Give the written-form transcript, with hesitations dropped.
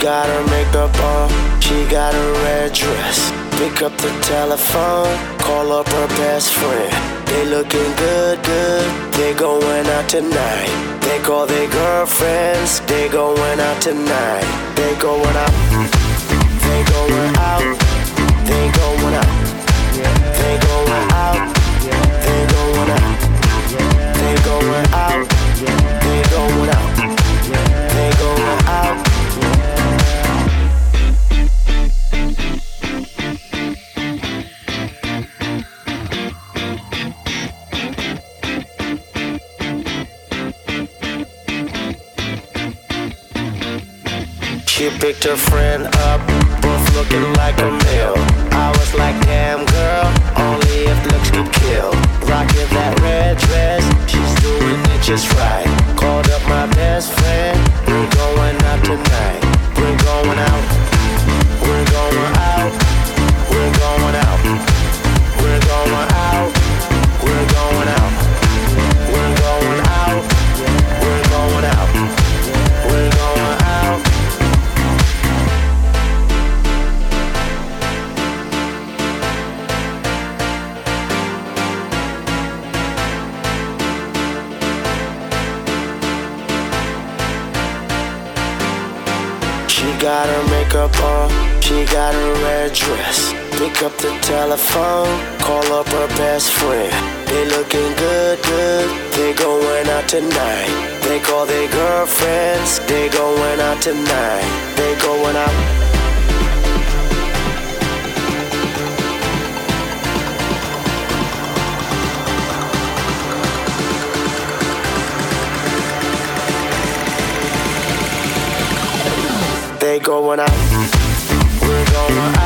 got her makeup on, she got a red dress. Pick up the telephone, call up her best friend. They looking good, good, they going out tonight. They call their girlfriends, they going out tonight. They going out, they going out, they going out. They going out, they going out. They going out, they going out. They going out. She picked her friend up, both looking like a meal. I was like, damn girl, only if looks could kill. Rocking that red dress, she's doing it just right. Called up my best friend, we're going out tonight. We're going out, we're going out, we're going out. We're going out, we're going out. We're going out, we're going out. We're going out. She got her makeup on, she got her red dress. Pick up the telephone, call up her best friend. They looking good, good, they going out tonight. They call their girlfriends, they going out tonight. They going out. They going out, we're going out.